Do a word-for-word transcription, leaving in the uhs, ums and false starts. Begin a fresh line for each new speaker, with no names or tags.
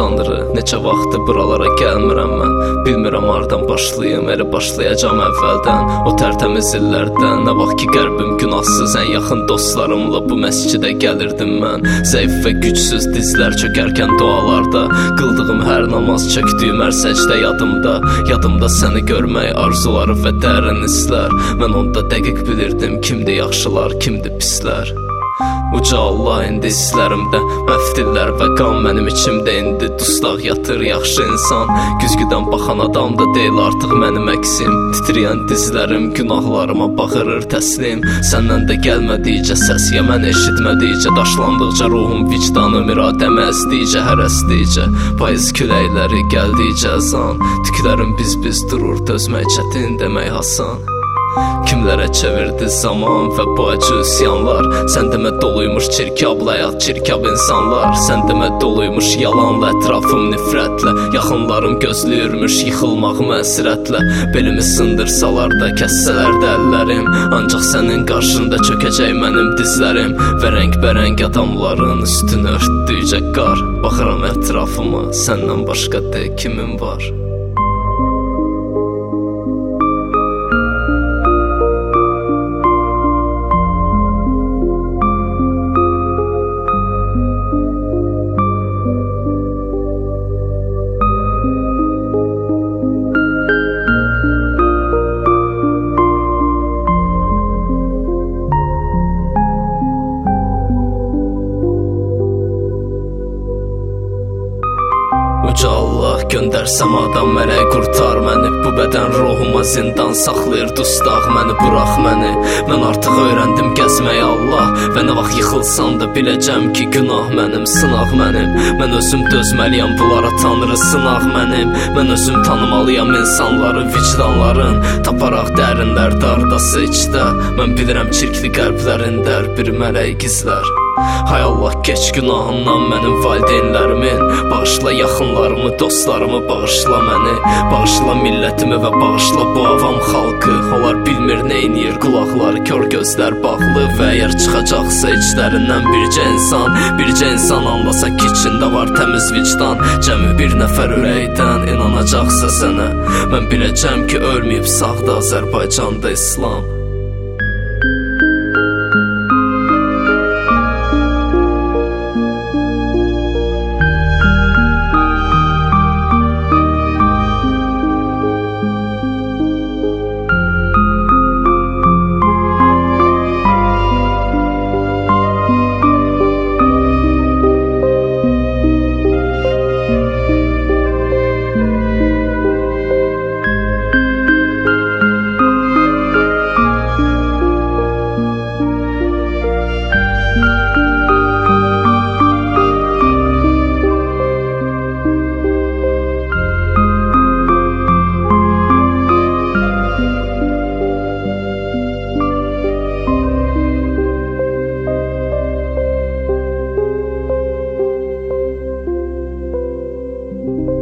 tanrı, neçə vaxtı buralara gəlmirəm mən. Bilmirəm hardan başlayım, elə başlayacam əvvəldən. O tərtəmiz illərdən, nə vaxt ki qəlbim günahsız, ən yaxın dostlarımla bu məscidə gəlirdim mən. Zəif və gücsüz dizlər çökərkən dualarda, qıldığım hər namaz, çökdüyüm hər səcdə yadımda. Yadımda səni görmək arzuları və dərin hisslər. Mən onda dəqiq bilirdim kimdir yaxşılar, kimdir pislər. Uca Allah indi hisslərimdə məftillər və qan mənim içimdə indi dustaq yatır yaxşı insan. Güzgüdən baxan adam da deyil artıq mənim əksim. Titriyən dizlərim günahlarıma bağırır təslim. Səndən də gəlmədikcə səs ya mən eşitmədikcə, daşlandıqca ruhum vicdanım iradəmə əsdikcə, həvəsdikcə, payız küləkləri gəldikcə əzan. Tüklərim biz-biz durur, dözmək çətin demək asan. Kimlərə çevirdi zaman və bu acı üsyanlar. Sən demə doluymuş çirkabla həyat, çirkab insanlar. Sən demə doluymuş yalanla, ətrafım nifrətlə. Yaxınlarım gözləyirmiş yıxılmağımı əsrətlə. Belimi sındırsalar da, kəssələr də əllərim, ancaq sənin qarşında çökəcək mənim dizlərim. Və rəngbərəng adamların üstünü örtdükcə qar. Baxıram ətrafıma, səndən başqa de kimin var? Uca Allah göndər səmadan mələk qurtar məni. Bu bədən ruhuma zindan saxlayır dustaq məni. Burax məni, mən artıq öyrəndim gəzməyi Allah. Və nə vaxt yıxılsam da biləcəm ki günah mənim, sınaq mənim. Mən özüm dözməliyəm bunlara, tanrı sınaq mənim. Mən özüm tanımalıyam insanları, vicdanların. Taparaq dərinlərdə ardası içdə. Mən bilirəm çirkli qəlblərində bir mələk gizlər. Hay Allah keç günahından mənim valideynlərimin. Bağışla yaxınlarımı, dostlarımı, bağışla məni. Bağışla millətimi və bağışla bu avam xalqı. Onlar bilmir neyniyir, qulaqları kör, gözlər bağlı. Və əgər çıxacaqsa içlərindən bircə insan, bircə insan anlasa ki içində var təmiz vicdan. Cəmi bir nəfər ürəkdən inanacaqsa sənə, mən biləcəm ki ölməyib sağda Azərbaycanda İslam.
you